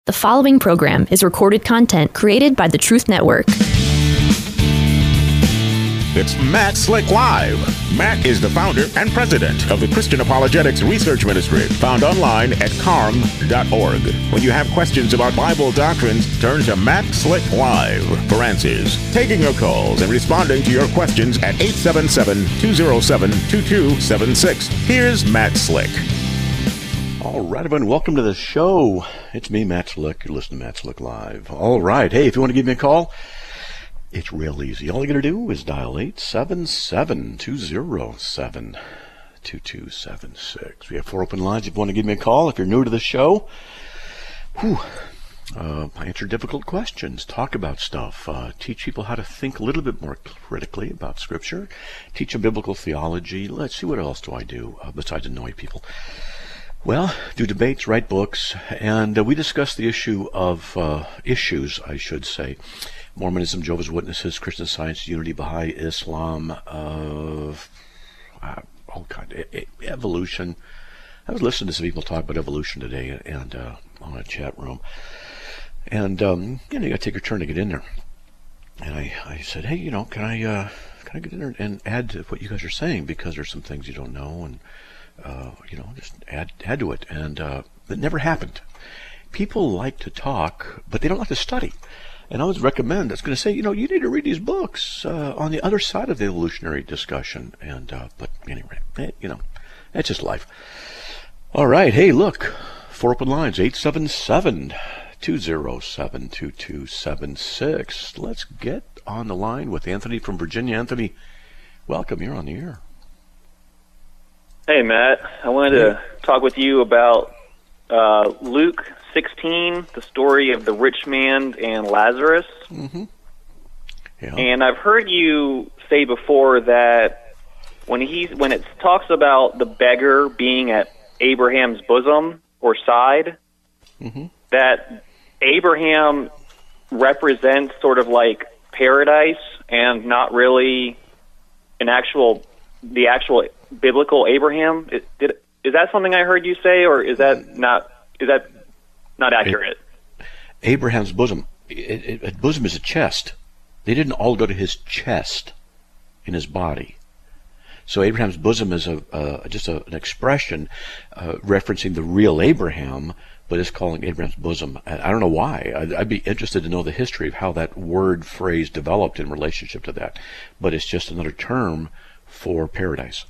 The following program is recorded content created by the Truth Network. It's Matt Slick Live. Matt is the founder and president of the Christian Apologetics Research Ministry, found online at carm.org. When you have questions about Bible doctrines, turn to Matt Slick Live for answers. Taking your calls and responding to your questions at 877-207-2276. Here's Matt Slick. All right, everyone, welcome to the show. It's me, Matt Slick. You're listening to Matt Slick Live. All right, hey, if you want to give me a call, it's real easy. All you got to do is dial 877-207-2276. We have 4 open lines if you want to give me a call. If you're new to the show, I answer difficult questions, talk about stuff, teach people how to think a little bit more critically about Scripture, teach them biblical theology. Let's see, what else do I do besides annoy people? Well, do debates, write books, and we discuss the issue of issues, I should say. Mormonism, Jehovah's Witnesses, Christian Science, Unity, Baha'i, Islam, evolution. I was listening to some people talk about evolution today and on a chat room. And, you got to take your turn to get in there. And I said, hey, can I get in there and add to what you guys are saying? Because there's some things you don't know, and, just add to it. And that never happened. People like to talk, but they don't like to study. And I always recommend, that's going to say, you need to read these books on the other side of the evolutionary discussion. And but anyway, that's just life. All right, hey, look, 4 open lines, 877-207-2276. Let's get on the line with Anthony from Virginia. Anthony, welcome. You're on the air. Hey, Matt. I wanted to talk with you about Luke 16, the story of the rich man and Lazarus. Mm-hmm. Yeah. And I've heard you say before that when it talks about the beggar being at Abraham's bosom or side, mm-hmm. that Abraham represents sort of like paradise and not really the actual biblical Abraham. Is that something I heard you say, or is that not accurate? Abraham's bosom. Bosom is a chest. They didn't all go to his chest in his body. So Abraham's bosom is just an expression referencing the real Abraham, but it's calling Abraham's bosom. I don't know why. I'd be interested to know the history of how that word phrase developed in relationship to that. But it's just another term for paradise.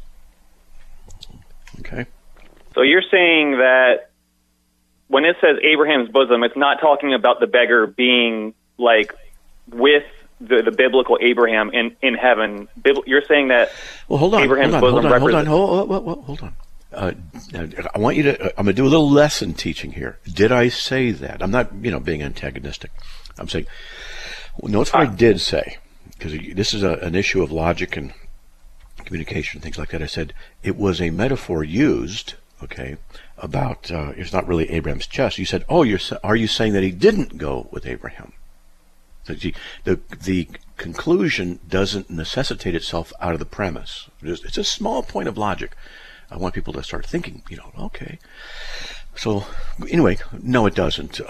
Okay. So you're saying that when it says Abraham's bosom, it's not talking about the beggar being like with the biblical Abraham in heaven. You're saying that hold on. Abraham's bosom represents... Hold on. I want you to. I'm going to do a little lesson teaching here. Did I say that? I'm not, being antagonistic. I'm saying. Notice what I did say, because this is an issue of logic and communication, things like that. I said it was a metaphor used, about it's not really Abraham's chest. You said, are you saying that he didn't go with Abraham? So the conclusion doesn't necessitate itself out of the premise. It's a small point of logic. I want people to start thinking, okay. So anyway, no, it doesn't.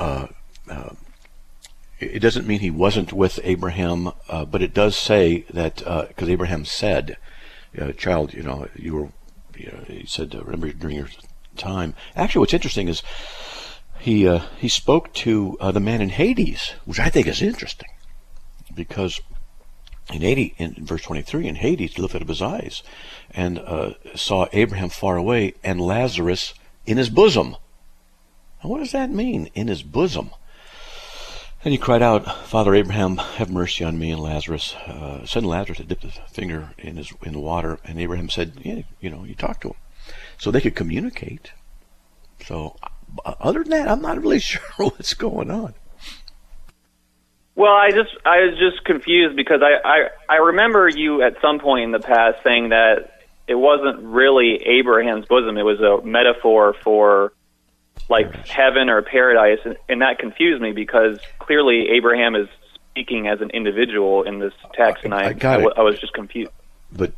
It doesn't mean he wasn't with Abraham, but it does say that because Abraham said, child, you were, he said, remember during your time. Actually, what's interesting is he spoke to the man in Hades, which I think is interesting, because in verse 23, in Hades, he lifted up his eyes and saw Abraham far away and Lazarus in his bosom. Now, what does that mean, in his bosom? And he cried out, Father Abraham, have mercy on me and Lazarus. Send Lazarus to dip his finger in the water. And Abraham said, you talk to him. So they could communicate. So other than that, I'm not really sure what's going on. Well, I was just confused because I remember you at some point in the past saying that it wasn't really Abraham's bosom. It was a metaphor for like heaven or paradise, and that confused me because clearly Abraham is speaking as an individual in this text, and I was just confused. But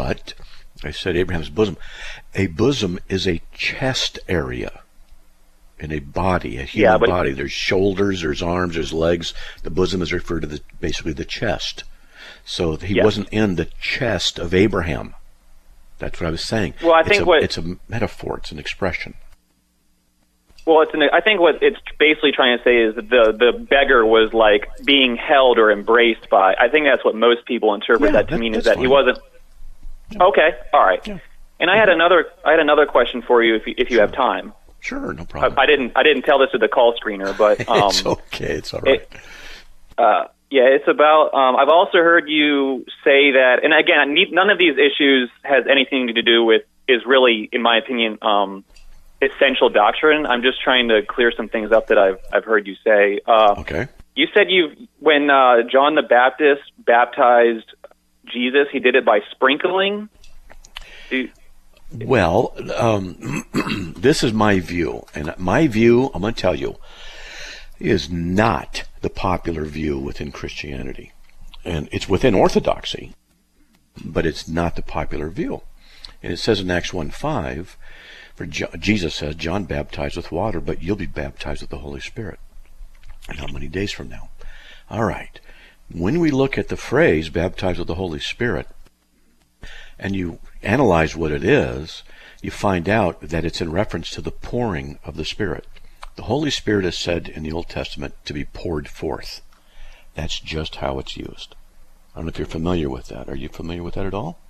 I said Abraham's bosom. A bosom is a chest area. in a body, a human body. There's shoulders, there's arms, there's legs. The bosom is referred to basically the chest. So he wasn't in the chest of Abraham. That's what I was saying. Well, I think it's a metaphor. It's an expression. Well, I think what it's basically trying to say is that the beggar was like being held or embraced by. I think that's what most people interpret that to mean, is that he wasn't. Yeah. Okay, all right. Yeah. And I had another question for you if you have time. Sure, no problem. I didn't tell this to the call screener, but it's okay. It's all right. It's about. I've also heard you say that, and again, none of these issues has anything to do with is really, in my opinion, essential doctrine. I'm just trying to clear some things up that I've heard you say. Okay. You said when John the Baptist baptized Jesus, he did it by sprinkling. Well, this is my view, and my view, I'm going to tell you, is not the popular view within Christianity. And it's within Orthodoxy, but it's not the popular view. And it says in Acts 1:5, Jesus says, John baptized with water, but you'll be baptized with the Holy Spirit. And how many days from now? All right. When we look at the phrase, baptized with the Holy Spirit, and you analyze what it is, you find out that it's in reference to the pouring of the Spirit. The Holy Spirit is said in the Old Testament to be poured forth. That's just how it's used. I don't know if you're familiar with that. Are you familiar with that at all?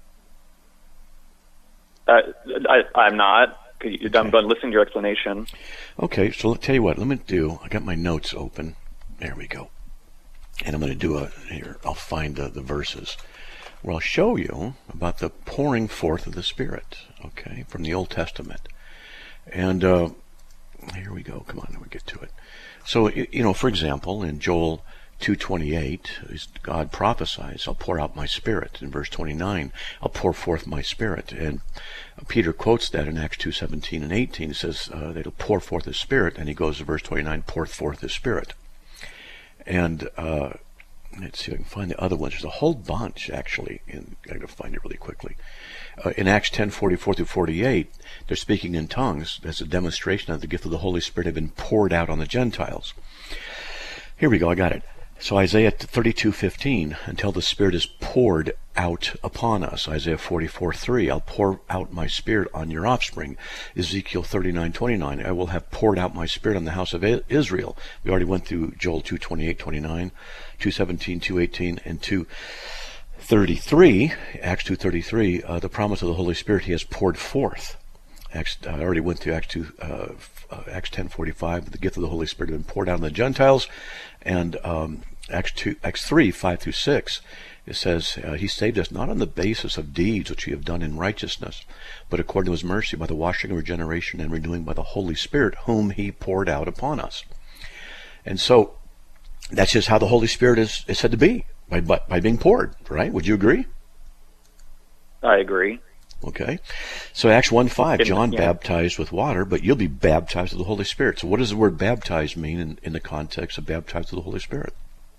I'm not. I'm listening to your explanation. Okay, so I'll tell you what. Let me do. I got my notes open. There we go. And I'm going to do here. I'll find the verses where I'll show you about the pouring forth of the Spirit. Okay, from the Old Testament. And here we go. Come on, let me get to it. So, for example, in Joel 2:28, God prophesies, I'll pour out my Spirit. In verse 29, I'll pour forth my Spirit. And Peter quotes that in Acts 2:17 and 18. He says that he'll pour forth his Spirit. And he goes to verse 29, pour forth his Spirit. And let's see if I can find the other ones. There's a whole bunch, actually. I'm going to find it really quickly. In Acts 10:44 through 48, they're speaking in tongues as a demonstration that the gift of the Holy Spirit had been poured out on the Gentiles. Here we go. I got it. So Isaiah 32:15, until the Spirit is poured out upon us. Isaiah 44:3, I'll pour out my Spirit on your offspring. Ezekiel 39:29, I will have poured out my Spirit on the house of Israel. We already went through Joel 2:28-29, 2:17, 2:18, and 2:33. Acts 2:33, the promise of the Holy Spirit He has poured forth. I already went through Acts 10:45. The gift of the Holy Spirit had been poured out on the Gentiles, and Acts 3:5 through 6. It says, He saved us not on the basis of deeds which we have done in righteousness, but according to His mercy, by the washing of regeneration and renewing by the Holy Spirit, whom He poured out upon us. And so that's just how the Holy Spirit is said to be, by being poured, right? Would you agree? I agree. Okay. So Acts 1:5, John baptized with water, but you'll be baptized with the Holy Spirit. So what does the word baptized mean in the context of baptized with the Holy Spirit?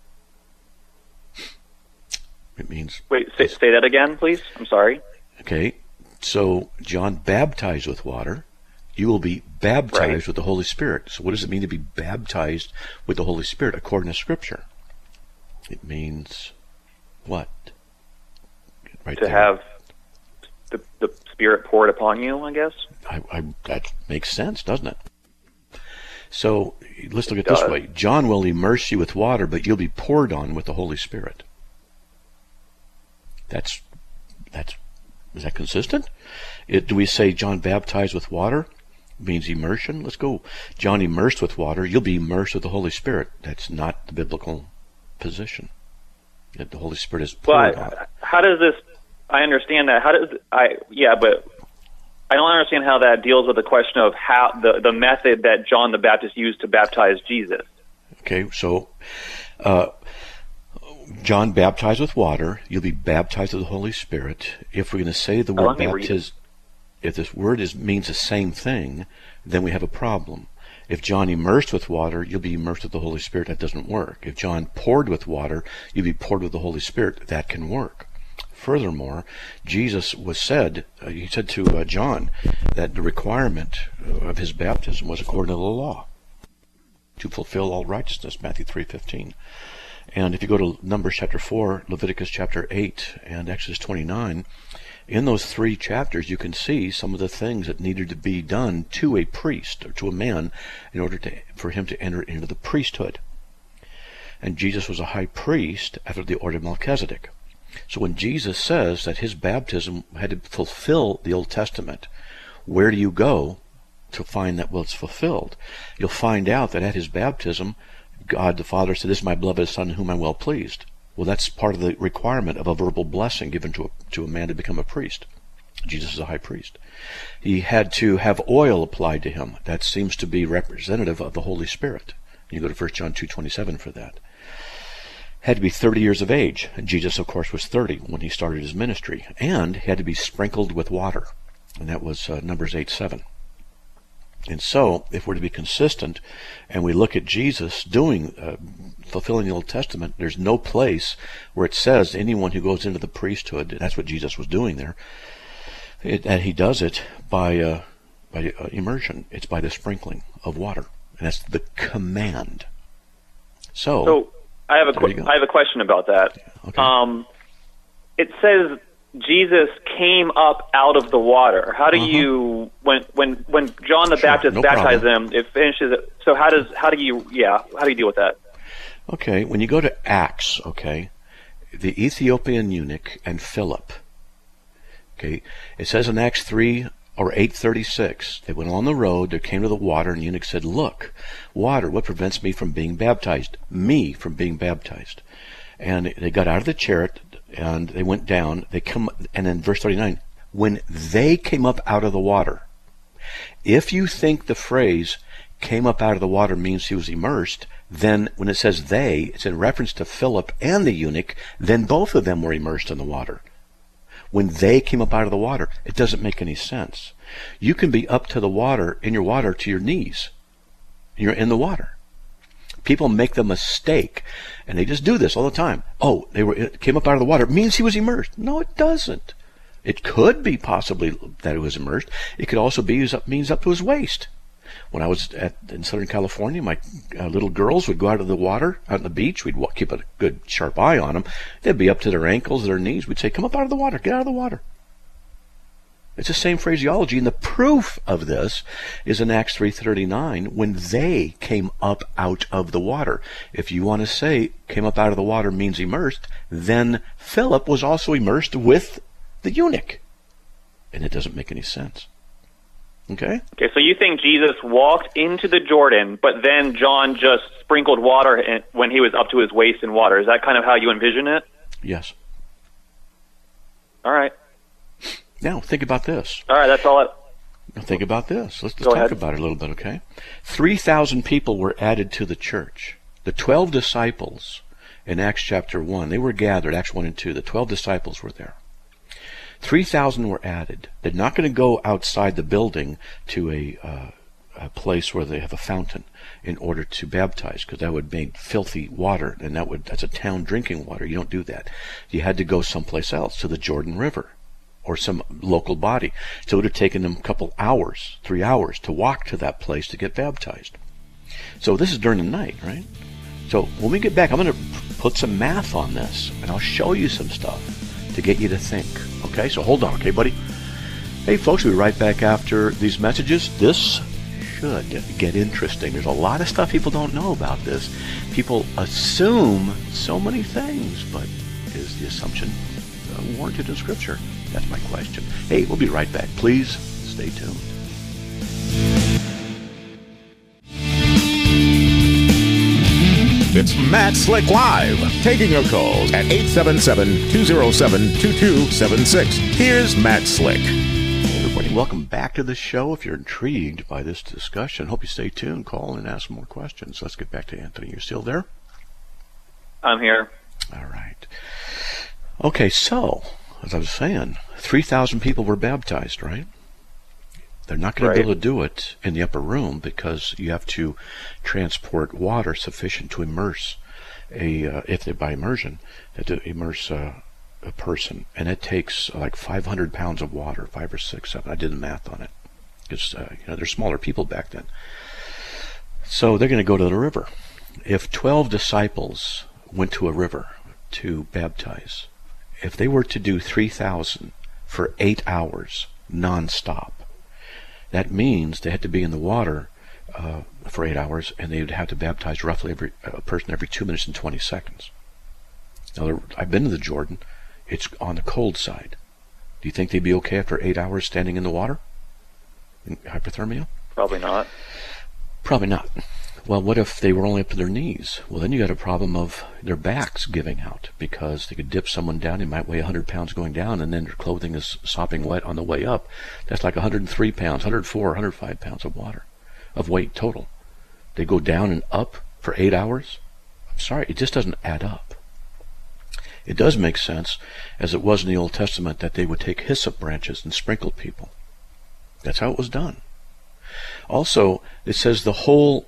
It means... Wait, say that again, please. I'm sorry. Okay. So John baptized with water. You will be baptized with the Holy Spirit. So what does it mean to be baptized with the Holy Spirit according to Scripture? It means what? Right to there. Have the Spirit poured upon you, I guess. That makes sense, doesn't it? So let's look at it this way. John will immerse you with water, but you'll be poured on with the Holy Spirit. Is that consistent? Do we say John baptized with water means immersion? Let's go. John immersed with water, you'll be immersed with the Holy Spirit. That's not the biblical position. That the Holy Spirit is poured on. How does this... I understand that. But I don't understand how that deals with the question of how the method that John the Baptist used to baptize Jesus. Okay, so John baptized with water. You'll be baptized with the Holy Spirit. If we're going to say the word baptize, if this word means the same thing, then we have a problem. If John immersed with water, you'll be immersed with the Holy Spirit. That doesn't work. If John poured with water, you'll be poured with the Holy Spirit. That can work. Furthermore, Jesus was said, he said to John that the requirement of his baptism was according to the law, to fulfill all righteousness, Matthew 3:15. And if you go to Numbers chapter 4, Leviticus chapter 8, and Exodus 29, in those 3 chapters you can see some of the things that needed to be done to a priest, or to a man, in order for him to enter into the priesthood. And Jesus was a high priest after the order of Melchizedek. So when Jesus says that his baptism had to fulfill the Old Testament, where do you go to find that it's fulfilled? You'll find out that at his baptism, God the Father said, "This is my beloved Son in whom I'm well pleased." Well, that's part of the requirement of a verbal blessing given to a man to become a priest. Jesus is a high priest. He had to have oil applied to him. That seems to be representative of the Holy Spirit. You go to 1 John 2:27 for that. Had to be 30 years of age. And Jesus, of course, was 30 when he started his ministry. And he had to be sprinkled with water. And that was Numbers 8:7. And so, if we're to be consistent, and we look at Jesus fulfilling the Old Testament, there's no place where it says anyone who goes into the priesthood, that's what Jesus was doing there, and he does it by immersion. It's by the sprinkling of water. And that's the command. So I have a question about that. Okay. It says Jesus came up out of the water. How do you when John the Baptist baptized him, it finishes it. So how do you deal with that? Okay, when you go to Acts, okay, the Ethiopian eunuch and Philip. Okay, it says in Acts 3 or 8:36, they went along the road, they came to the water, and the eunuch said, "Look, water, what prevents me from being baptized? Me from being baptized." And they got out of the chariot, and they went down. And then verse 39, when they came up out of the water. If you think the phrase "came up out of the water" means he was immersed, then when it says they, it's in reference to Philip and the eunuch, then both of them were immersed in the water. When they came up out of the water, it doesn't make any sense. You can be up to the water, in your water, to your knees. You're in the water. People make the mistake, and they just do this all the time. Oh, it came up out of the water. It means he was immersed. No, it doesn't. It could be possibly that he was immersed. It could also be means up to his waist. When I was in Southern California, my little girls would go out of the water, out on the beach. We'd keep a good sharp eye on them. They'd be up to their ankles, their knees. We'd say, "Come up out of the water. Get out of the water." It's the same phraseology, and the proof of this is in Acts 3:39, when they came up out of the water. If you want to say "came up out of the water" means immersed, then Philip was also immersed with the eunuch. And it doesn't make any sense. Okay, so you think Jesus walked into the Jordan, but then John just sprinkled water when he was up to his waist in water. Is that kind of how you envision it? Yes. All right. Now, think about this. All right, that's all. Now, think about this. Let's talk about it a little bit, okay? 3,000 people were added to the church. The 12 disciples in Acts chapter 1, they were gathered, Acts 1 and 2. The 12 disciples were there. 3,000 were added. They're not going to go outside the building to a place where they have a fountain in order to baptize, because that would make filthy water, and that's a town drinking water. You don't do that. You had to go someplace else, to the Jordan River or some local body. So it would have taken them a couple hours, 3 hours, to walk to that place to get baptized. So this is during the night, right? So when we get back, I'm going to put some math on this, and I'll show you some stuff to get you to think. Okay, so hold on, okay, buddy? Hey, folks, we'll be right back after these messages. This should get interesting. There's a lot of stuff people don't know about this. People assume so many things, but is the assumption warranted in Scripture? That's my question. Hey, we'll be right back. Please stay tuned. It's Matt Slick Live, taking your calls at 877-207-2276. Here's Matt Slick. Hey everybody, welcome back to the show. If you're intrigued by this discussion, hope you stay tuned, call and ask more questions. Let's get back to Anthony. You're still there? I'm here. All right. Okay, so, as I was saying, 3,000 people were baptized, right? They're not going to be able to do it in the upper room because you have to transport water sufficient to immerse by immersion, to immerse a person, and it takes like 500 pounds of water, 5 or 6, 7. I did the math on it. Because, they're smaller people back then. So they're going to go to the river. If 12 disciples went to a river to baptize, if they were to do 3,000 for 8 hours nonstop, that means they had to be in the water for 8 hours, and they would have to baptize roughly a person every 2 minutes and 20 seconds. Now, I've been to the Jordan. It's on the cold side. Do you think they'd be okay after 8 hours standing in the water? In hypothermia? Probably not. Probably not. Well, what if they were only up to their knees? Well, then you got a problem of their backs giving out, because they could dip someone down. They might weigh 100 pounds going down, and then their clothing is sopping wet on the way up. That's like 103 pounds, 104, 105 pounds of water, of weight total. They go down and up for 8 hours? I'm sorry, it just doesn't add up. It does make sense, as it was in the Old Testament, that they would take hyssop branches and sprinkle people. That's how it was done. Also, it says the whole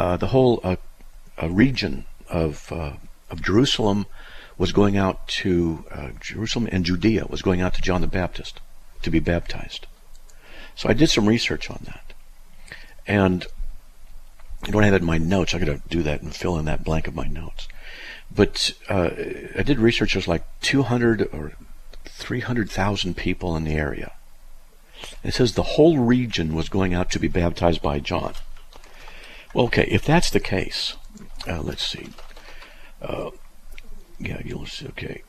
region of Jerusalem was going out to Jerusalem and Judea was going out to John the Baptist to be baptized. So I did some research on that, and I don't have it in my notes. I got to do that and fill in that blank of my notes. But I did research. There's like 200 or 300,000 people in the area. It says the whole region was going out to be baptized by John. Well, okay, if that's the case, let's see. You'll see, okay.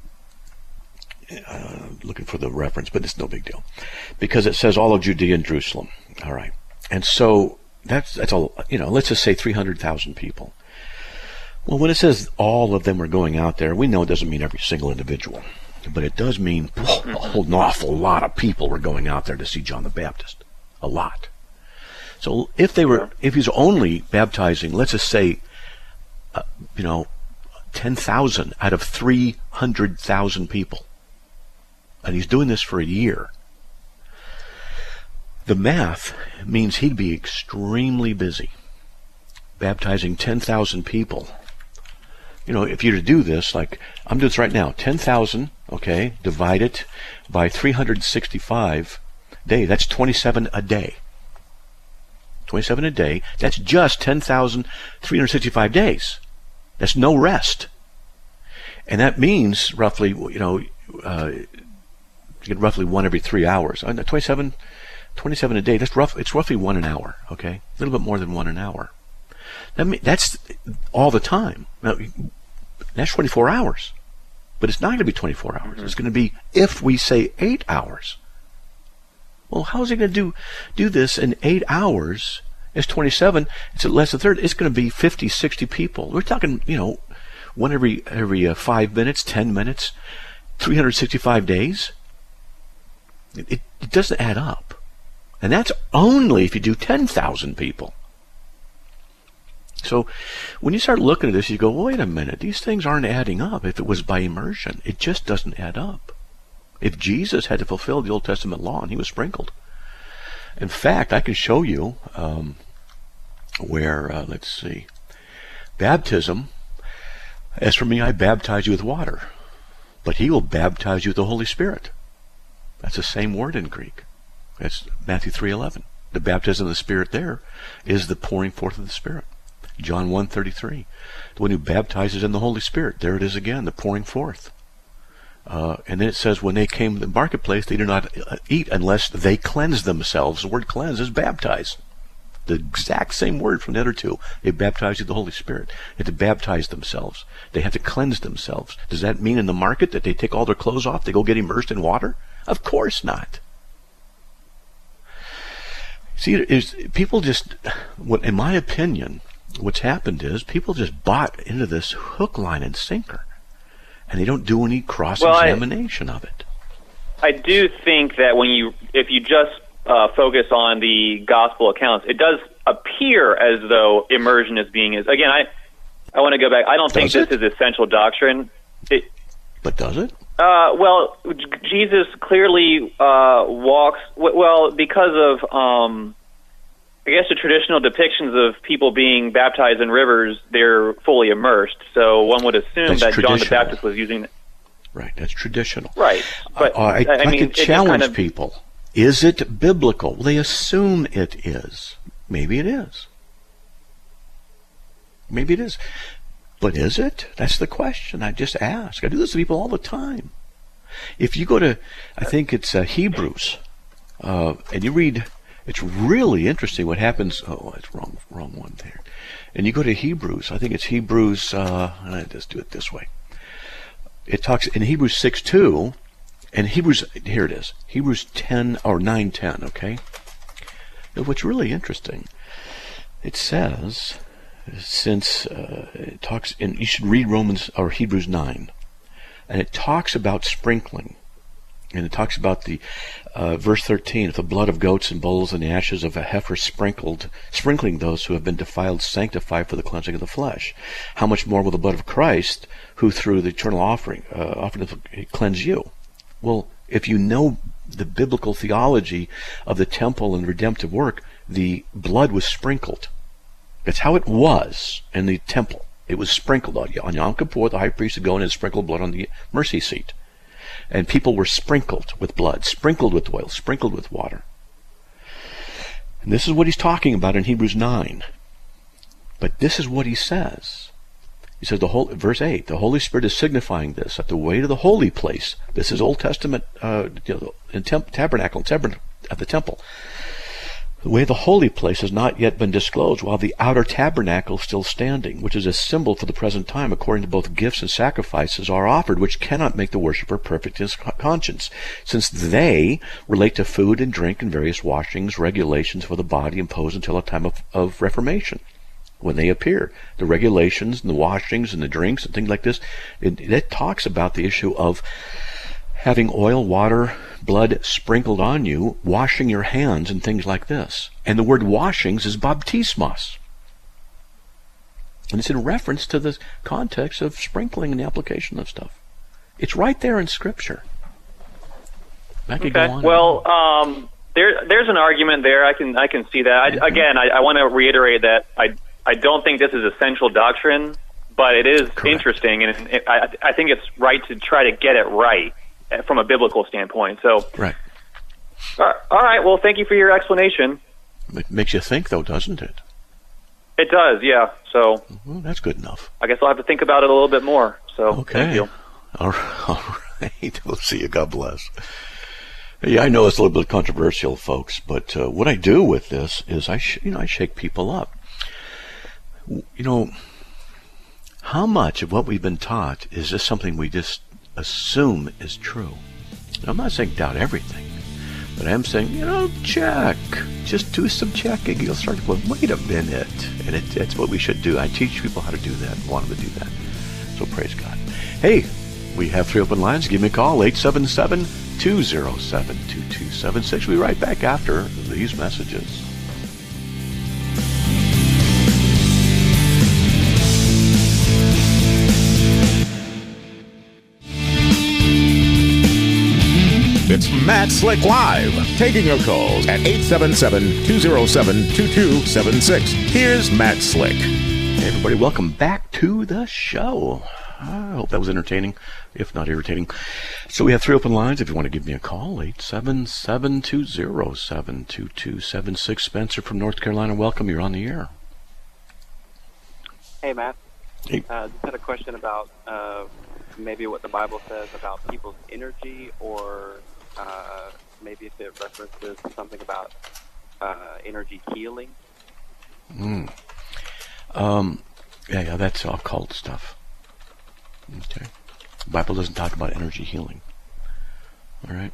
Looking for the reference, but it's no big deal. Because it says all of Judea and Jerusalem. All right. And so that's all, let's just say 300,000 people. Well, when it says all of them are going out there, we know it doesn't mean every single individual. But it does mean a whole awful lot of people were going out there to see John the Baptist. A lot. So if he's only baptizing, let's just say, 10,000 out of 300,000 people, and he's doing this for a year, the math means he'd be extremely busy baptizing 10,000 people. If you're to do this, like I'm doing this right now, 10,000, okay, divide it by 365 days, that's 27 a day. 27 a day, that's just 10,365 days. That's no rest. And that means roughly, you get roughly one every 3 hours. 27 a day, it's roughly 1 an hour, okay? A little bit more than 1 an hour. That's all the time. Now, that's 24 hours. But it's not going to be 24 hours. Mm-hmm. It's going to be, if we say 8 hours. Well, how is he going to do this in 8 hours? It's 27. It's at less than a third. It's going to be 50, 60 people. We're talking, one every 5 minutes, 10 minutes, 365 days. It doesn't add up. And that's only if you do 10,000 people. So when you start looking at this, you go, wait a minute, these things aren't adding up. If it was by immersion, it just doesn't add up. If Jesus had to fulfill the Old Testament law and he was sprinkled. In fact, I can show you where, let's see, baptism, as for me, I baptize you with water, but he will baptize you with the Holy Spirit. That's the same word in Greek. That's Matthew 3:11. The baptism of the Spirit there is the pouring forth of the Spirit. John 1:33. The one who baptizes in the Holy Spirit. There it is again, the pouring forth. And then it says, when they came to the marketplace, they did not eat unless they cleanse themselves. The word cleanse is baptize. The exact same word from the other two. They baptize you with the Holy Spirit. They have to baptize themselves. They have to cleanse themselves. Does that mean in the market that they take all their clothes off, they go get immersed in water? Of course not. See, people just, in my opinion, what's happened is people just bought into this hook, line, and sinker, and they don't do any cross-examination of it. I do think that if you just focus on the gospel accounts, it does appear as though immersion is being again. I want to go back. I don't think this is essential doctrine. But does it? Well, Jesus clearly walks. Well, because of I guess the traditional depictions of people being baptized in rivers, they're fully immersed. So one would assume that John the Baptist was using. Right, that's traditional. Right, but I mean, could challenge people. Is it biblical? Well, they assume it is. Maybe it is. Maybe it is. But is it? That's the question I just ask. I do this to people all the time. If you go to, I think it's Hebrews, and you read, it's really interesting what happens. Oh, it's wrong one there. And you go to Hebrews, I think it's Hebrews, I just do it this way. It talks in Hebrews 6:2, and Hebrews, here it is, Hebrews 10 or 9:10. Okay. Now, what's really interesting, it says, since it talks, and you should read Romans or Hebrews 9, and it talks about sprinkling, and it talks about the verse 13, if the blood of goats and bulls and the ashes of a heifer sprinkling those who have been defiled sanctify for the cleansing of the flesh, how much more will the blood of Christ, who through the eternal offering cleanse you? Well, if you know the biblical theology of the temple and redemptive work, the blood was sprinkled. That's how it was in the temple. It was sprinkled on Yom Kippur. The high priest would go in and sprinkle blood on the mercy seat. And people were sprinkled with blood, sprinkled with oil, sprinkled with water. And this is what he's talking about in Hebrews 9. But this is what he says. He says, verse 8, the Holy Spirit is signifying this, that the way to the holy place, this is Old Testament tabernacle at the temple. The way of the holy place has not yet been disclosed, while the outer tabernacle is still standing, which is a symbol for the present time, according to both gifts and sacrifices are offered, which cannot make the worshiper perfect in his conscience, since they relate to food and drink and various washings, regulations for the body imposed until a time of Reformation, when they appear. The regulations and the washings and the drinks and things like this, it talks about the issue of having oil, water, blood sprinkled on you, washing your hands and things like this. And the word washings is baptismos. And it's in reference to the context of sprinkling and the application of stuff. It's right there in Scripture. I could go on. Well, there's an argument there. I can see that. I want to reiterate that I don't think this is essential doctrine, but it is interesting, and I think it's right to try to get it right from a biblical standpoint. So, right. All right. Well, thank you for your explanation. It makes you think, though, doesn't it? It does, yeah. So, well, that's good enough. I guess I'll have to think about it a little bit more. So, okay. Thank you. All right. We'll see you. God bless. Yeah, I know it's a little bit controversial, folks, but what I do with this is I shake people up. How much of what we've been taught is just something we just assume is true? I'm not saying doubt everything, but I'm saying, check. Just do some checking. You'll start going, wait a minute. And it's what we should do. I teach people how to do that, want them to do that. So praise God. Hey, we have 3 open lines. Give me a call, 877-207-2276. We'll be right back after these messages. It's Matt Slick Live, taking your calls at 877-207-2276. Here's Matt Slick. Hey everybody, welcome back to the show. I hope that was entertaining, if not irritating. So we have 3 open lines. If you want to give me a call, 877-207-2276. Spencer from North Carolina, welcome. You're on the air. Hey, Matt. Hey. Just had a question about maybe what the Bible says about people's energy, or maybe if it references something about energy healing. Yeah, that's occult stuff. Okay. The Bible doesn't talk about energy healing. All right.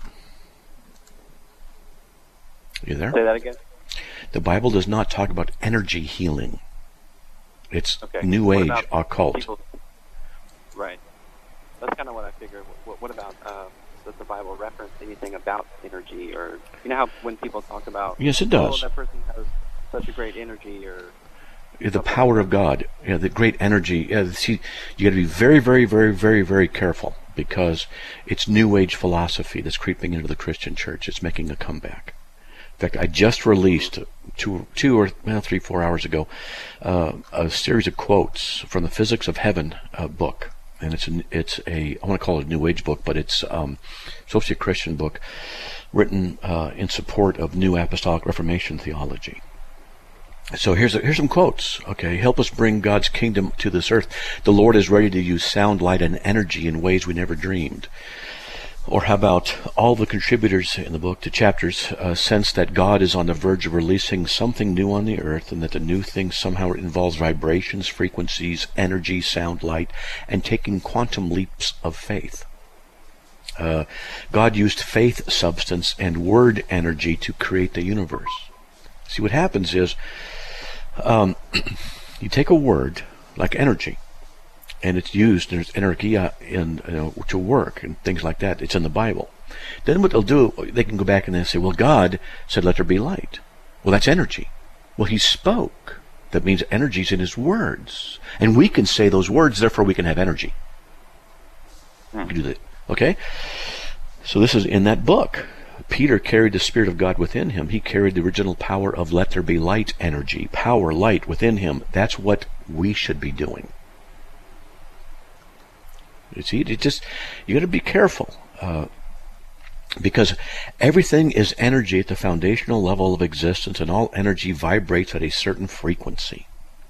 You there? Say that again? The Bible does not talk about energy healing. It's okay. New Age occult. Right. That's kind of what I figured. What about, does the Bible reference anything about energy? Or, how when people talk about... Yes, it does. That person has such a great energy, or... The power of God, the great energy. See, you got to be very, very, very, very, very careful, because it's New Age philosophy that's creeping into the Christian church. It's making a comeback. In fact, I just released 4 hours ago a series of quotes from the Physics of Heaven book, and it's a I want to call it a New Age book, but it's supposed to be a Christian book written in support of New Apostolic Reformation theology. So here's some quotes. Okay, help us bring God's kingdom to this earth. The Lord is ready to use sound, light, and energy in ways we never dreamed. Or how about all the contributors in the book to chapters sense that God is on the verge of releasing something new on the earth, and that the new thing somehow involves vibrations, frequencies, energy, sound, light, and taking quantum leaps of faith. God used faith substance and word energy to create the universe. See, what happens is you take a word like energy, and it's used, there's energia to work and things like that. It's in the Bible. Then what they'll do, they can go back and they say, well, God said, let there be light. Well, that's energy. Well, he spoke. That means energy's in his words. And we can say those words, therefore we can have energy. You do that. Okay? So this is in that book. Peter carried the Spirit of God within him. He carried the original power of let there be light energy. Power, light within him. That's what we should be doing. You see, you got to be careful because everything is energy at the foundational level of existence, and all energy vibrates at a certain frequency.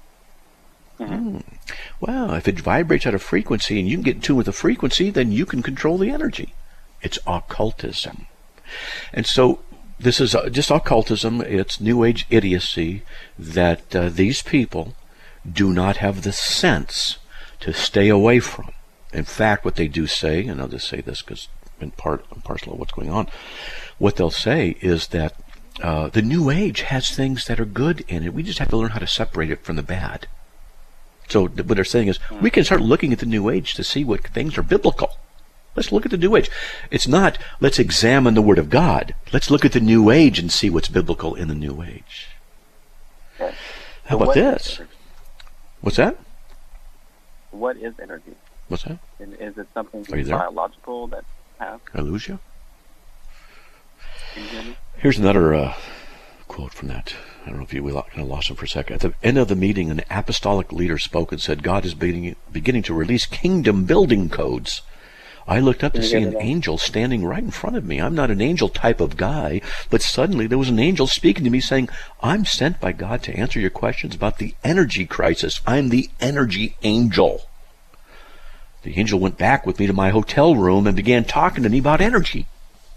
Well, if it vibrates at a frequency and you can get in tune with the frequency, then you can control the energy. It's occultism. And so this is just occultism. It's New Age idiocy that these people do not have the sense to stay away from. In fact, what they do say, and I'll just say this because in part and parcel of what's going on, what they'll say is that the New Age has things that are good in it. We just have to learn how to separate it from the bad. So what they're saying is we can start looking at the New Age to see what things are biblical. Let's look at the New Age. It's not, let's examine the Word of God. Let's look at the New Age and see what's biblical in the New Age. Okay. How about this? What's that? What is energy? What's that? Is it something Are you there? biological that has? Did I lose you? Can you hear me? Here's another quote from that. I don't know if we kind of lost him for a second. At the end of the meeting, an apostolic leader spoke and said, God is beginning to release kingdom building codes. I looked up to see an angel standing right in front of me. I'm not an angel type of guy, but suddenly there was an angel speaking to me saying, I'm sent by God to answer your questions about the energy crisis. I'm the energy angel. The angel went back with me to my hotel room and began talking to me about energy.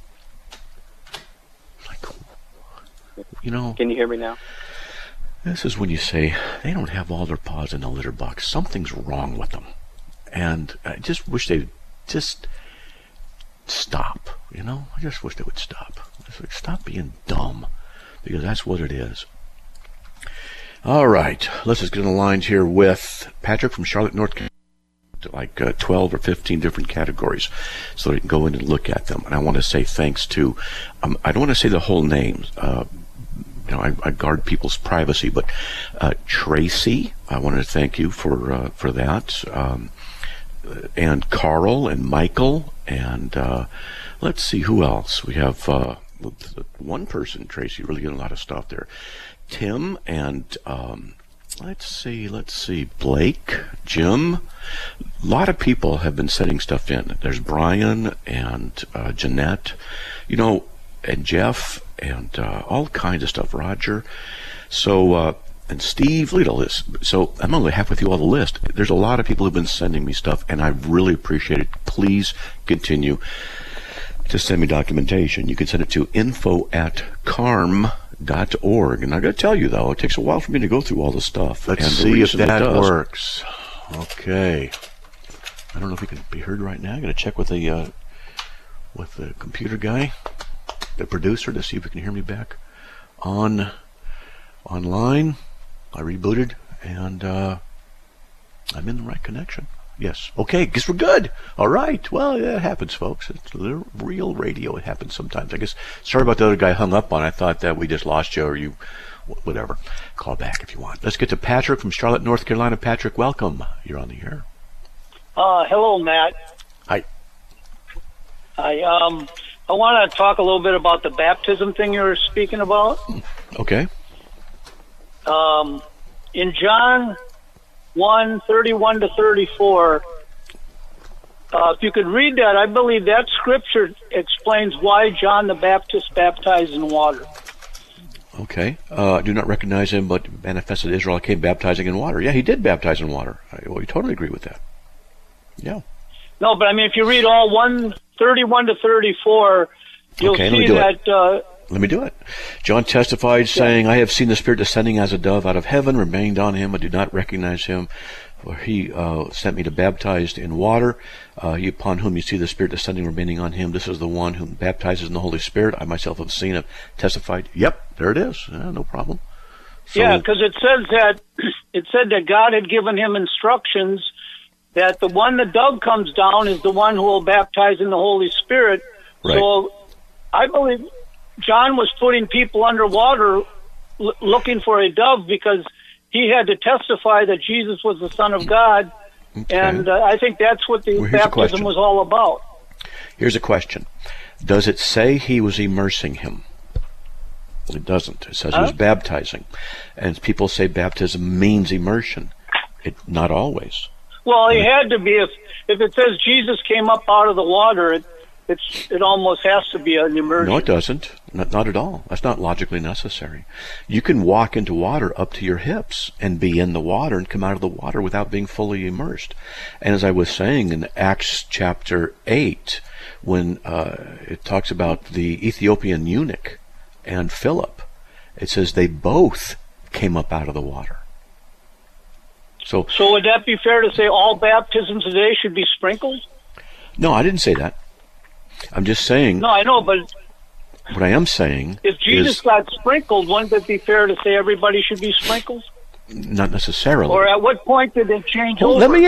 Like, you know. Can you hear me now? This is when you say, they don't have all their paws in a litter box. Something's wrong with them. And I just wish they'd just stop, you know? I just wish they would stop. Stop being dumb, because that's what it is. All right, let's just get on the lines here with Patrick from Charlotte, North Carolina. Like 12 or 15 different categories, so you can go in and look at them. And I want to say thanks to, I don't want to say the whole names, I guard people's privacy, but Tracy, I wanted to thank you for that, and Carl and Michael, and let's see who else. We have one person, Tracy, really getting a lot of stuff there. Tim and let's see, Blake, Jim. A lot of people have been sending stuff in. There's Brian and Jeanette, and Jeff, and all kinds of stuff. Roger. So, and Steve, look at all this. So I'm only halfway through all the list. There's a lot of people who've been sending me stuff, and I really appreciate it. Please continue to send me documentation. You can send it to info@carm.org. And I got to tell you, though, it takes a while for me to go through all the stuff. Let's and see if that works. Okay. I don't know if we can be heard right now. I'm going to check with the computer guy, the producer, to see if we can hear me back online. I rebooted, and I'm in the right connection. Yes. Okay, guess we're good. All right. Well, yeah, it happens, folks. It's real radio. It happens sometimes. I guess, sorry about the other guy hung up on. I thought that we just lost you, or you, whatever. Call back if you want. Let's get to Patrick from Charlotte, North Carolina. Patrick, welcome. You're on the air. Hello, Matt. Hi. I want to talk a little bit about the baptism thing you were speaking about. Okay. In John 1:31-34, If you could read that, I believe that scripture explains why John the Baptist baptized in water. Okay. Do not recognize him, but manifested Israel came baptizing in water. Yeah, he did baptize in water. We totally agree with that. Yeah. No, but I mean, if you read all 131 to 34, you'll see that... Let me do it. John testified, saying, I have seen the Spirit descending as a dove out of heaven, remained on him, but do not recognize him. For he sent me to baptize in water. He upon whom you see the Spirit descending, remaining on him. This is the one who baptizes in the Holy Spirit. I myself have seen, have testified. Yep, there it is. No problem. So, yeah, because it said that God had given him instructions that the dove comes down is the one who will baptize in the Holy Spirit. Right. So I believe John was putting people underwater looking for a dove because he had to testify that Jesus was the Son of God. Okay. And I think that's what the baptism was all about. Here's a question. Does it say he was immersing him? It doesn't. It says he was baptizing. And people say baptism means immersion. Not always. Well, he had to be. If it says Jesus came up out of the water, it almost has to be an immersion. No, it doesn't. Not at all. That's not logically necessary. You can walk into water up to your hips and be in the water and come out of the water without being fully immersed. And as I was saying in Acts chapter 8, when it talks about the Ethiopian eunuch and Philip, it says they both came up out of the water. So would that be fair to say all baptisms today should be sprinkled? No, I didn't say that. I'm just saying... No, I know, but... What I am saying if Jesus got sprinkled, wouldn't it be fair to say everybody should be sprinkled? Not necessarily. Or at what point did it change over? Let me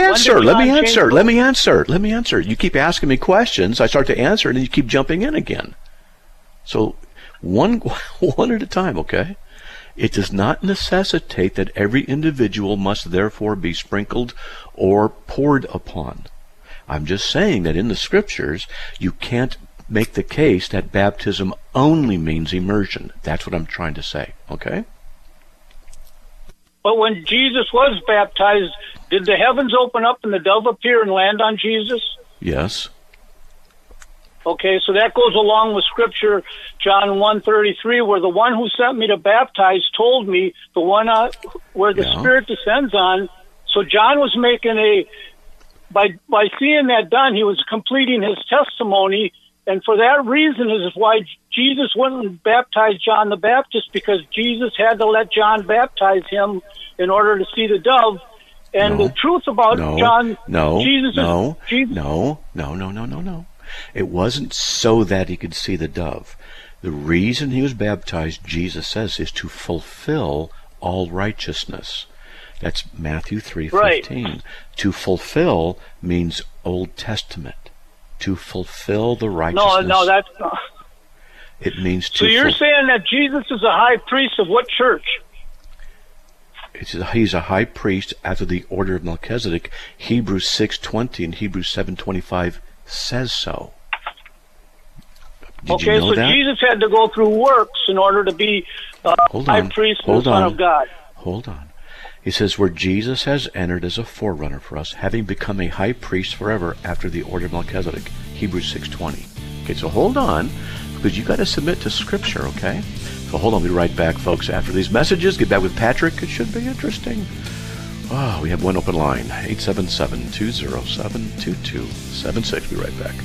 answer. You keep asking me questions, I start to answer, and then you keep jumping in again. So, one at a time, okay? It does not necessitate that every individual must therefore be sprinkled or poured upon. I'm just saying that in the scriptures, you can't make the case that baptism only means immersion. That's what I'm trying to say, okay? But when Jesus was baptized, did the heavens open up and the dove appear and land on Jesus? Yes. Okay, so that goes along with Scripture, John 1:33, where the one who sent me to baptize told me, the one where the Spirit descends on. So John was making by seeing that done, he was completing his testimony, and for that reason is why Jesus wouldn't baptize John the Baptist, because Jesus had to let John baptize him in order to see the dove. And the truth about John, Jesus. It wasn't so that he could see the dove. The reason he was baptized, Jesus says, is to fulfill all righteousness. That's Matthew 3:15. Right. To fulfill means Old Testament. To fulfill the righteousness. No, that's not. It means to. So you're saying that Jesus is a high priest of what church? He's a high priest after the order of Melchizedek. Hebrews 6:20 and Hebrews 7:25 says so. Did you know that? Jesus had to go through works in order to be high priest and the Son of God. Hold on. He says, where Jesus has entered as a forerunner for us, having become a high priest forever after the order of Melchizedek. Hebrews 6:20. Okay, so hold on, because you got to submit to Scripture, okay? So hold on, we'll be right back, folks. After these messages, get back with Patrick. It should be interesting. Oh, we have one open line, 877-207-2276. Be right back.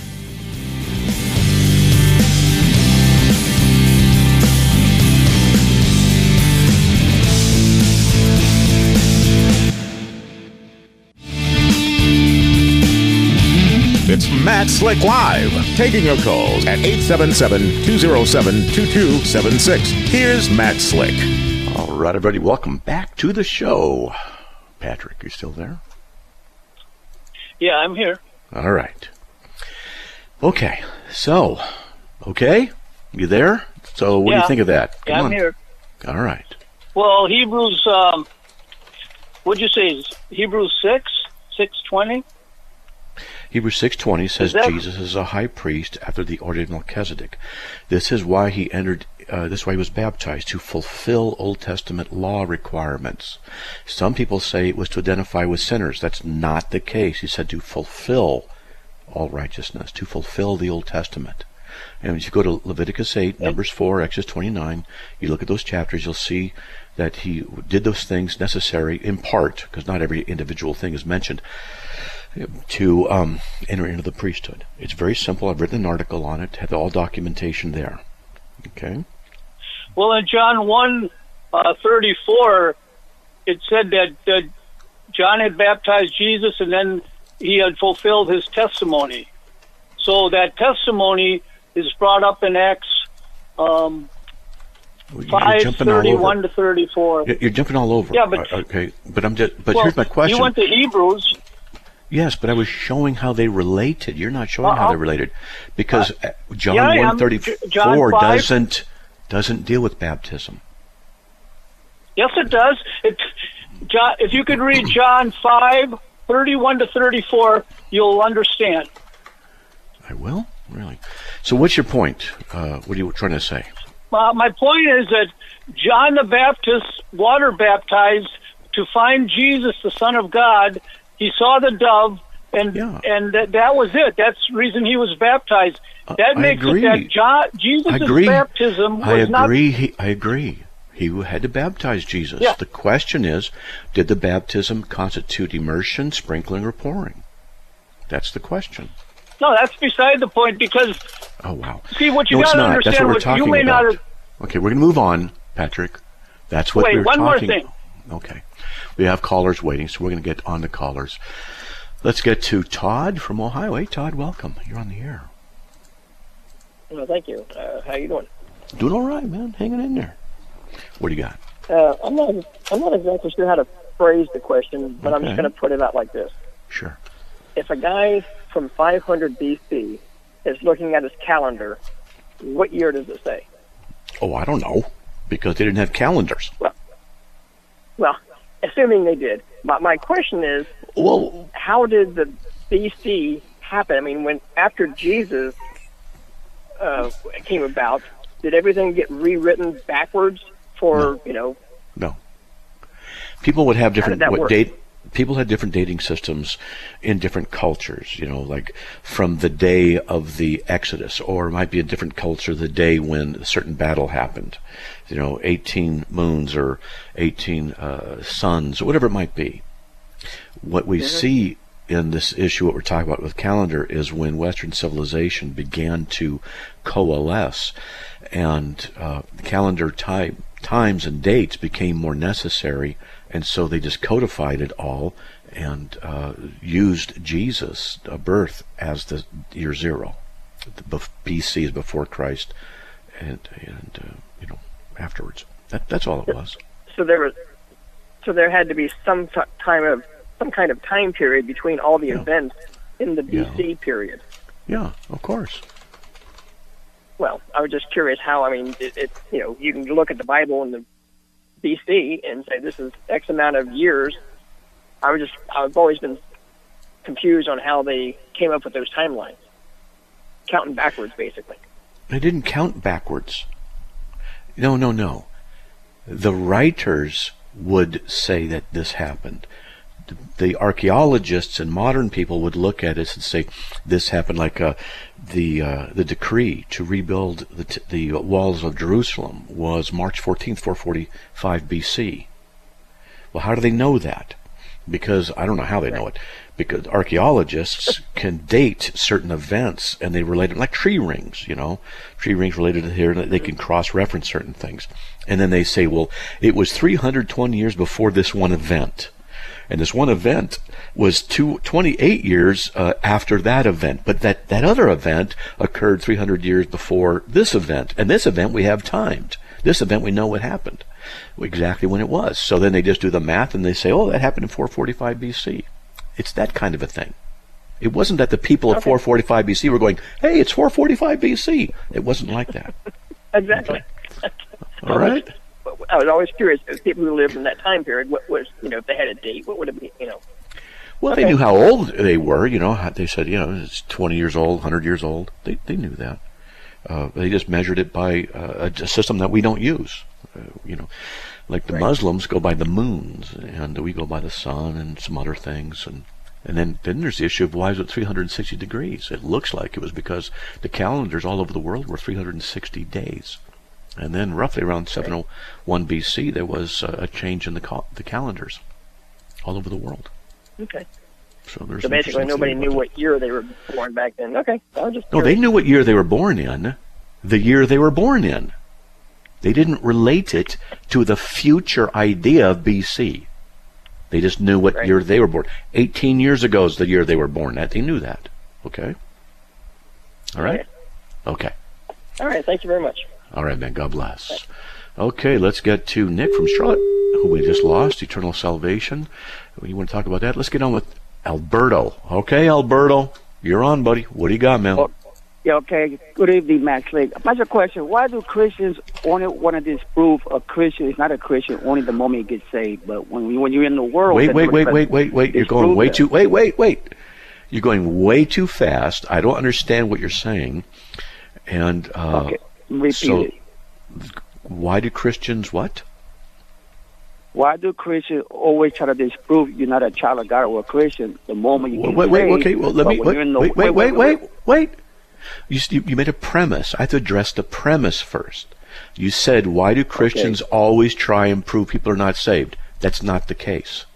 It's Matt Slick Live, taking your calls at 877-207-2276. Here's Matt Slick. All right, everybody, welcome back to the show. Patrick, you still there? Yeah, I'm here. All right. Okay, so, you there? So what do you think of that? Come on. Here. All right. Well, Hebrews, what'd you say, Hebrews 6:20? Hebrews 6:20 says Jesus is a high priest after the order of Melchizedek. This is why he entered. This is why he was baptized, to fulfill Old Testament law requirements. Some people say it was to identify with sinners. That's not the case. He said to fulfill all righteousness, to fulfill the Old Testament. And if you go to Leviticus 8, Numbers 4, Exodus 29, you look at those chapters, you'll see that he did those things necessary, in part, because not every individual thing is mentioned, to enter into the priesthood. It's very simple. I've written an article on it, have all documentation there. Okay? Well, in John 1:34, it said that John had baptized Jesus, and then he had fulfilled his testimony. So that testimony is brought up in Acts 5:31 to 34. You're jumping all over. Yeah, but okay. But here's my question. You went to Hebrews. Yes, but I was showing how they related. You're not showing how they're related, because John 1:34 doesn't deal with baptism. Yes, it does. If you could read John 5:31 to 34, you'll understand. I will? Really? So what's your point? What are you trying to say? My point is that John the Baptist water baptized to find Jesus, the Son of God. He saw the dove, and that was it. That's the reason he was baptized. That makes it that Jesus' baptism was not... I agree. He had to baptize Jesus. Yeah. The question is, did the baptism constitute immersion, sprinkling, or pouring? That's the question. No, that's beside the point, because... Oh, wow. See, what you got to understand... That's what we're talking about. Not have... Okay, we're going to move on, Patrick. That's what we're talking... Wait, one more thing. Okay. We have callers waiting, so we're going to get on the callers. Let's get to Todd from Ohio. Hey, Todd, welcome. You're on the air. Well, thank you. How you doing? Doing all right, man. Hanging in there. What do you got? I'm not exactly sure how to phrase the question, but I'm just going to put it out like this. Sure. If a guy from 500 BC is looking at his calendar, what year does it say? Oh, I don't know, because they didn't have calendars. Well, assuming they did. My question is, how did the BC happen? I mean, after Jesus came about, did everything get rewritten backwards for, No. People would have different people had different dating systems in different cultures, like from the day of the Exodus, or it might be a different culture the day when a certain battle happened, 18 moons or 18 suns, or whatever it might be. What we see in this issue, what we're talking about with calendar, is when Western civilization began to coalesce, and calendar times and dates became more necessary, and so they just codified it all and used Jesus' birth as the year zero. BC is before Christ, and afterwards. That's all it was. So there had to be some kind of time period between all the events in the BC period. Yeah, of course. Well, I was just curious how. I mean, you can look at the Bible and the BC and say this is X amount of years. I've always been confused on how they came up with those timelines, counting backwards, basically. They didn't count backwards. No. The writers would say that this happened. The archaeologists and modern people would look at it and say this happened, like the decree to rebuild the walls of Jerusalem was March 14th, 445 BC. Well, how do they know that? Because I don't know how they know it. Because archaeologists can date certain events, and they relate it, like tree rings, tree rings related to here, and they can cross-reference certain things. And then they say, well, it was 320 years before this one event. And this one event was 28 years after that event. But that other event occurred 300 years before this event. And this event we have timed. This event we know what happened, exactly when it was. So then they just do the math and they say, oh, that happened in 445 BC. It's that kind of a thing. It wasn't that the people at 445 BC were going, hey, it's 445 BC. It wasn't like that. Exactly. Okay. All right. I was always curious, people who lived in that time period, what was, if they had a date, what would it be, Well, they knew how old they were, They said, it's 20 years old, 100 years old. They knew that. They just measured it by a system that we don't use. Like the Muslims go by the moons, and we go by the sun and some other things. And And then there's the issue of why is it 360 degrees? It looks like it was because the calendars all over the world were 360 days. And then roughly around 701 BC, there was a change in the calendars all over the world. Okay. So basically nobody knew what year they were born back then. Okay. No, they knew what year they were born in, the year they were born in. They didn't relate it to the future idea of BC. They just knew what year they were born. 18 years ago is the year they were born at. They knew that. Okay? All right? Okay. All right. Thank you very much. All right, man. God bless. Okay, let's get to Nick from Charlotte, who we just lost, Eternal Salvation. You want to talk about that? Let's get on with Alberto. Okay, Alberto, you're on, buddy. What do you got, man? Yeah, okay. Good evening, Matt Slick. That's a question. Why do Christians only want to disprove a Christian is not a Christian only the moment he gets saved? But when you're in the world... Wait. You're going way too... Wait. You're going way too fast. I don't understand what you're saying. And okay. Repeat it. Why do Christians what? Why do Christians always try to disprove you're not a child of God or a Christian the moment you get saved? Okay, well, let me... Wait. You made a premise. I have to address the premise first. You said, why do Christians always try and prove people are not saved? That's not the case.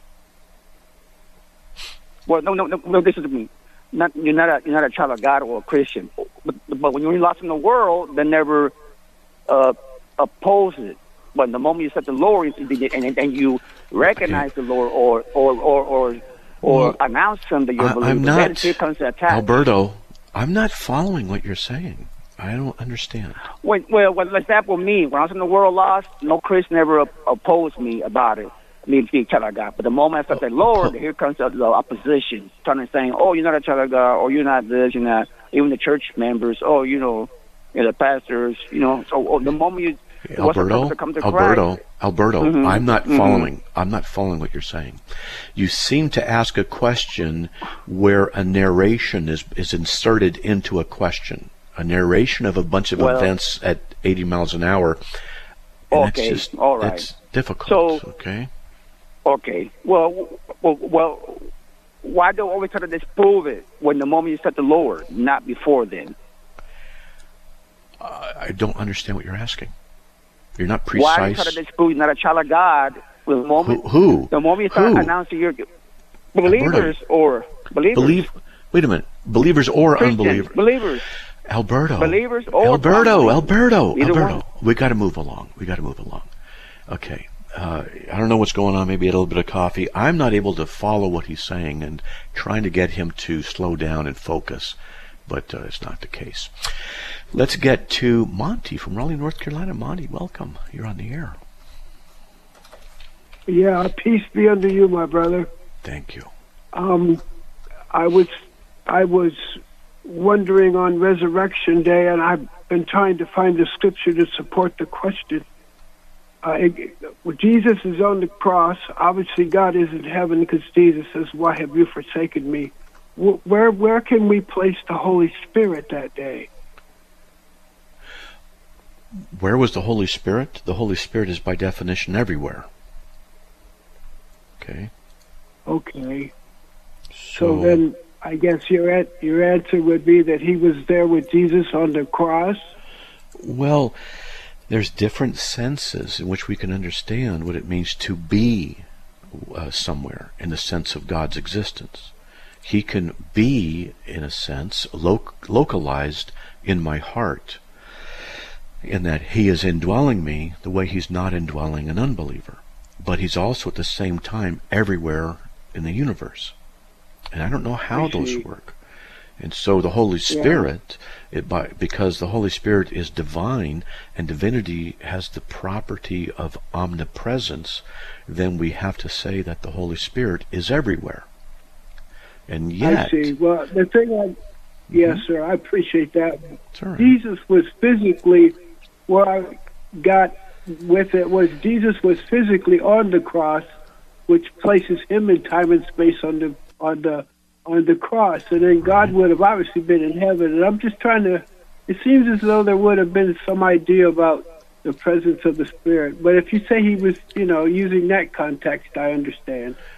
Well, no. This is me. You're not a child of God or a Christian. But when you're lost in the world, they never oppose it. But the moment you set the Lord and you recognize the Lord or announce Him that you're believing, then here comes the attack. Alberto, I'm not following what you're saying. I don't understand. Well, for example, me, when I was in the world lost, no Christian ever opposed me about it. Me being a child of God. But the moment I said the Lord, here comes the opposition, trying to saying, "Oh, you're not a child of God," or "You're not this," you're not. Even the church members, the pastors, So the moment you Alberto, Mm-hmm. I'm not following. I'm not following what you're saying. You seem to ask a question where a narration is inserted into a question. A narration of a bunch of events at 80 miles an hour. And all right. That's difficult. Okay. Okay. Well, why do you always try to disprove it when the moment you set the Lord, not before then? I don't understand what you're asking. You're not precise. Why do you try to disprove you're not a child of God? The moment, Who? The moment you start announcing your believers or believers. Wait a minute. Believers or Christians, unbelievers? Believers. Alberto. Believers or Alberto. One. We got to move along. Okay. I don't know what's going on. Maybe a little bit of coffee. I'm not able to follow what he's saying and trying to get him to slow down and focus, but it's not the case. Let's get to Monty from Raleigh, North Carolina. Monty, welcome. You're on the air. Yeah, peace be unto you, my brother. Thank you. I was wondering on Resurrection Day, and I've been trying to find the scripture to support the question. Jesus is on the cross. Obviously, God is in heaven because Jesus says, "Why have you forsaken me?" Where can we place the Holy Spirit that day? Where was the Holy Spirit? The Holy Spirit is by definition everywhere. Okay. Okay. So then I guess your answer would be that he was there with Jesus on the cross? Well, there's different senses in which we can understand what it means to be somewhere in the sense of God's existence. He can be, in a sense, localized in my heart, in that he is indwelling me the way he's not indwelling an unbeliever. But he's also at the same time everywhere in the universe. And I don't know how those work. And so the Holy Spirit, because the Holy Spirit is divine and divinity has the property of omnipresence, then we have to say that the Holy Spirit is everywhere. And yet... I see. Well, the thing yes, sir, I appreciate that. Right. Jesus was physically, where I got with it was Jesus was physically on the cross, which places him in time and space on the cross, and then God would have obviously been in heaven. And I'm just trying to. It seems as though there would have been some idea about the presence of the Spirit. But if you say he was, using that context, I understand.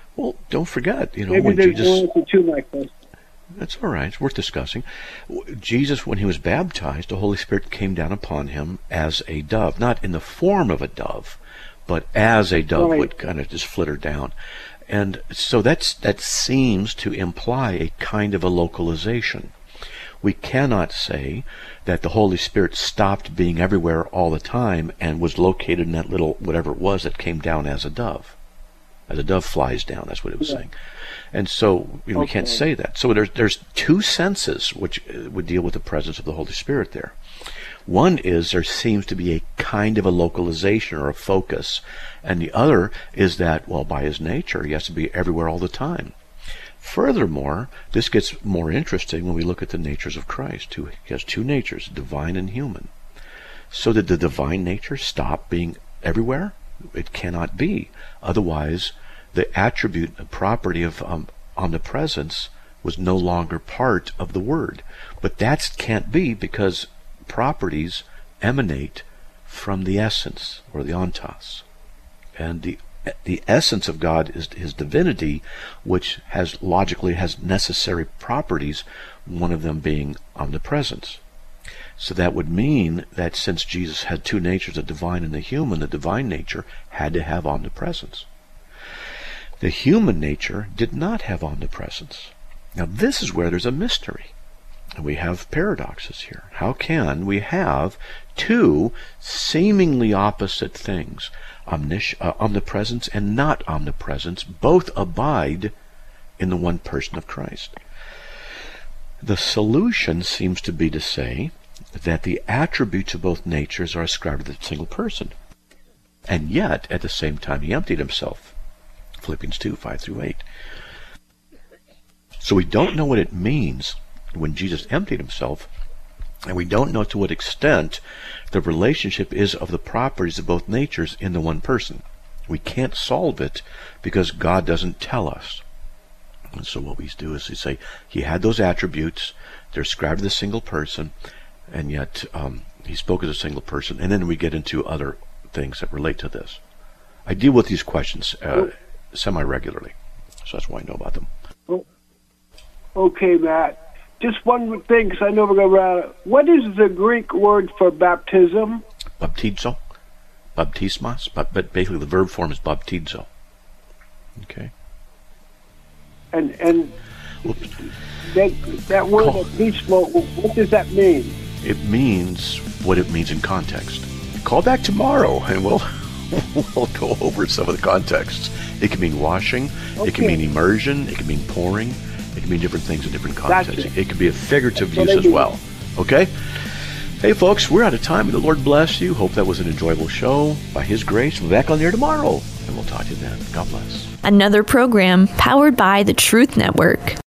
Well, don't forget, Maybe when there's Jesus... no answer to my question. That's all right. It's worth discussing. Jesus, when he was baptized, the Holy Spirit came down upon him as a dove, not in the form of a dove, but as a dove would kind of just flitter down. And so that seems to imply a kind of a localization. We cannot say that the Holy Spirit stopped being everywhere all the time and was located in that little whatever it was that came down as a dove. As a dove flies down, that's what it was saying. And so we can't say that. So there's two senses which would deal with the presence of the Holy Spirit there. One is there seems to be a kind of a localization or a focus, and the other is that, well, by his nature, he has to be everywhere all the time. Furthermore, this gets more interesting when we look at the natures of Christ. He has two natures, divine and human. So did the divine nature stop being everywhere? It cannot be. Otherwise, the attribute, the property of omnipresence was no longer part of the Word. But that can't be, because properties emanate from the essence, or the ontos. And the essence of God is his divinity, which logically has necessary properties, one of them being omnipresence. So that would mean that since Jesus had two natures, the divine and the human, the divine nature had to have omnipresence. The human nature did not have omnipresence. Now this is where there's a mystery. And we have paradoxes here. How can we have two seemingly opposite things, omnipresence and not omnipresence, both abide in the one person of Christ? The solution seems to be to say that the attributes of both natures are ascribed to the single person. And yet, at the same time, he emptied himself. Philippians 2, 5-8. So we don't know what it means when Jesus emptied himself, and we don't know to what extent the relationship is of the properties of both natures in the one person. We can't solve it because God doesn't tell us. And so what we do is we say he had those attributes, they're ascribed to the single person, and yet he spoke as a single person, and then we get into other things that relate to this. I deal with these questions semi-regularly, so that's why I know about them. Okay, Matt. Just one thing, because I know we're going to run out. What is the Greek word for baptism? Baptizo, baptismos, but basically the verb form is baptizo. Okay. And that word baptismo, what does that mean? It means what it means in context. Call back tomorrow, and we'll go over some of the contexts. It can mean washing. Okay. It can mean immersion. It can mean pouring. It can mean different things in different contexts. Gotcha. It can be a figurative use as well. Okay? Hey, folks, we're out of time. May the Lord bless you. Hope that was an enjoyable show. By His grace, we'll be back on there tomorrow, and we'll talk to you then. God bless. Another program powered by the Truth Network.